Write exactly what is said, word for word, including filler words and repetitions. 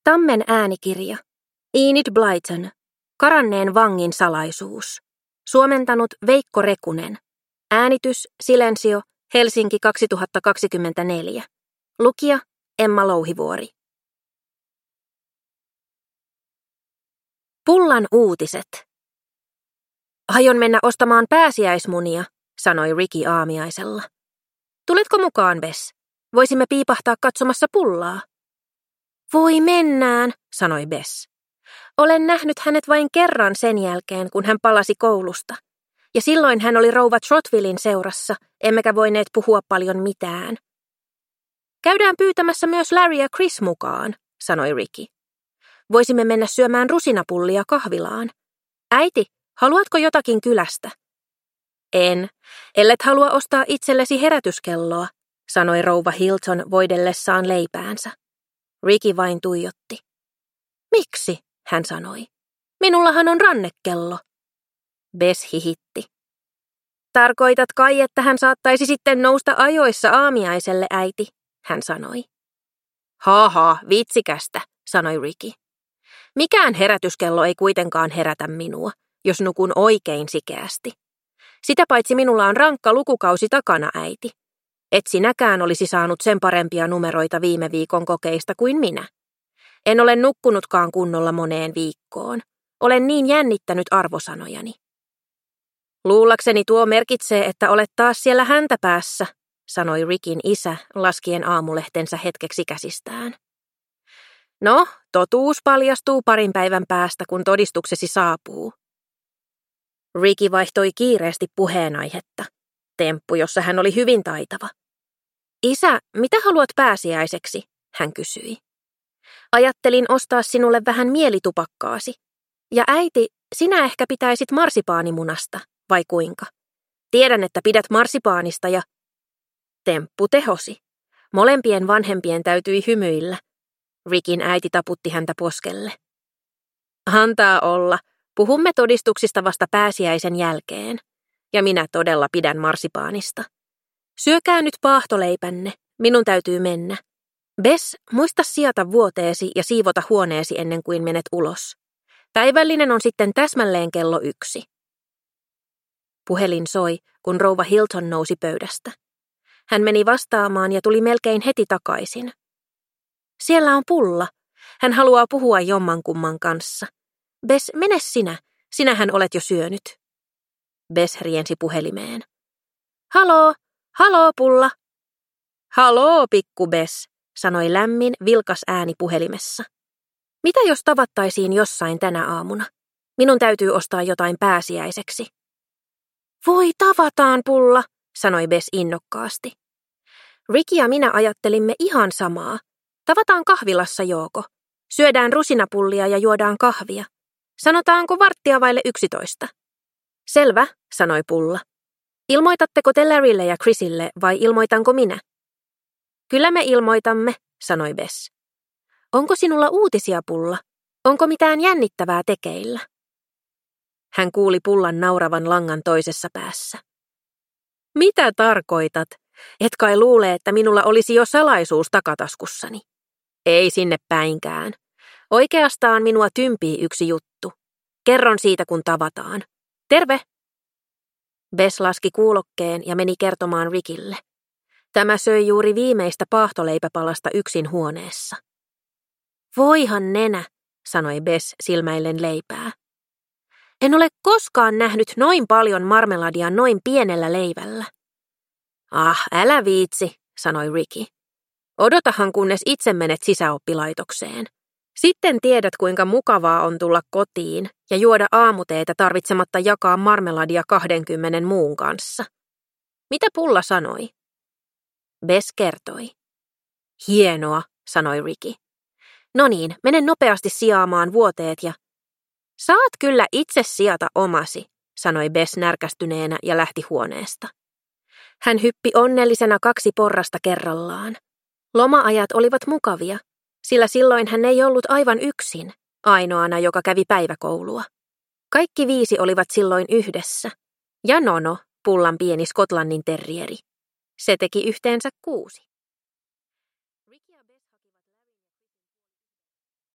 Tammen äänikirja. Enid Blyton. Karanneen vangin salaisuus. Suomentanut Veikko Rekunen. Äänitys Silensio, Helsinki kaksituhattakaksikymmentäneljä. Lukija Emma Louhivuori. Pullan uutiset. Aion mennä ostamaan pääsiäismunia, sanoi Ricky aamiaisella. Tuletko mukaan, Bess? Voisimme piipahtaa katsomassa pullaa. Voi mennään, sanoi Bess. Olen nähnyt hänet vain kerran sen jälkeen, kun hän palasi koulusta. Ja silloin hän oli rouva Trotwillin seurassa, emmekä voineet puhua paljon mitään. Käydään pyytämässä myös Larry ja Chris mukaan, sanoi Ricky. Voisimme mennä syömään rusinapullia kahvilaan. Äiti, haluatko jotakin kylästä? En, ellet halua ostaa itsellesi herätyskelloa, sanoi rouva Hilton voidellessaan leipäänsä. Ricky vain tuijotti. Miksi, hän sanoi. Minullahan on rannekello. Bess hihitti. Tarkoitat kai, että hän saattaisi sitten nousta ajoissa aamiaiselle, äiti, hän sanoi. Haha, vitsikästä, sanoi Ricky. Mikään herätyskello ei kuitenkaan herätä minua, jos nukun oikein sikeästi. Sitä paitsi minulla on rankka lukukausi takana, äiti. Et sinäkään olisi saanut sen parempia numeroita viime viikon kokeista kuin minä. En ole nukkunutkaan kunnolla moneen viikkoon. Olen niin jännittänyt arvosanojani. Luullakseni tuo merkitsee, että olet taas siellä häntäpäässä, sanoi Rickyn isä laskien aamulehtensä hetkeksi käsistään. No, totuus paljastuu parin päivän päästä, kun todistuksesi saapuu. Ricky vaihtoi kiireesti puheenaihetta, temppu, jossa hän oli hyvin taitava. Isä, mitä haluat pääsiäiseksi? Hän kysyi. Ajattelin ostaa sinulle vähän mielitupakkaasi. Ja äiti, sinä ehkä pitäisit marsipaanimunasta, vai kuinka? Tiedän, että pidät marsipaanista ja... Temppu tehosi. Molempien vanhempien täytyi hymyillä. Rickyn äiti taputti häntä poskelle. Antaa olla. Puhumme todistuksista vasta pääsiäisen jälkeen. Ja minä todella pidän marsipaanista. Syökää nyt paahtoleipänne. Minun täytyy mennä. Bess, muista sijata vuoteesi ja siivota huoneesi ennen kuin menet ulos. Päivällinen on sitten täsmälleen kello yksi. Puhelin soi, kun rouva Hilton nousi pöydästä. Hän meni vastaamaan ja tuli melkein heti takaisin. Siellä on pulla. Hän haluaa puhua jommankumman kanssa. Bess, mene sinä. Sinähän olet jo syönyt. Bess riensi puhelimeen. Haloo, haloo pulla. Haloo, pikku Bess, sanoi lämmin, vilkas ääni puhelimessa. Mitä jos tavattaisiin jossain tänä aamuna? Minun täytyy ostaa jotain pääsiäiseksi. Voi tavataan, pulla, sanoi Bess innokkaasti. Ricky ja minä ajattelimme ihan samaa. Tavataan kahvilassa, Jooko. Syödään rusinapullia ja juodaan kahvia. Sanotaanko varttia vaille yksitoista? Selvä, sanoi pulla. Ilmoitatteko te Larrylle ja Chrisille vai ilmoitanko minä? Kyllä me ilmoitamme, sanoi Bess. Onko sinulla uutisia, pulla? Onko mitään jännittävää tekeillä? Hän kuuli pullan nauravan langan toisessa päässä. Mitä tarkoitat? Et kai luule, että minulla olisi jo salaisuus takataskussani. Ei sinne päinkään. Oikeastaan minua tympii yksi juttu. Kerron siitä, kun tavataan. Terve! Bess laski kuulokkeen ja meni kertomaan Rickille. Tämä söi juuri viimeistä paahtoleipäpalasta yksin huoneessa. Voihan nenä, sanoi Bess silmäillen leipää. En ole koskaan nähnyt noin paljon marmeladia noin pienellä leivällä. Ah, älä viitsi, sanoi Ricky. Odotahan, kunnes itse menet sisäoppilaitokseen. Sitten tiedät, kuinka mukavaa on tulla kotiin ja juoda aamuteetä tarvitsematta jakaa marmeladia kahdenkymmenen muun kanssa. Mitä pulla sanoi? Bess kertoi. Hienoa, sanoi Ricky. No niin, mene nopeasti sijaamaan vuoteet ja... Saat kyllä itse sijata omasi, sanoi Bess närkästyneenä ja lähti huoneesta. Hän hyppi onnellisena kaksi porrasta kerrallaan. Loma-ajat olivat mukavia, sillä silloin hän ei ollut aivan yksin, ainoana, joka kävi päiväkoulua. Kaikki viisi olivat silloin yhdessä, ja Nono, pullan pieni Skotlannin terrieri. Se teki yhteensä kuusi.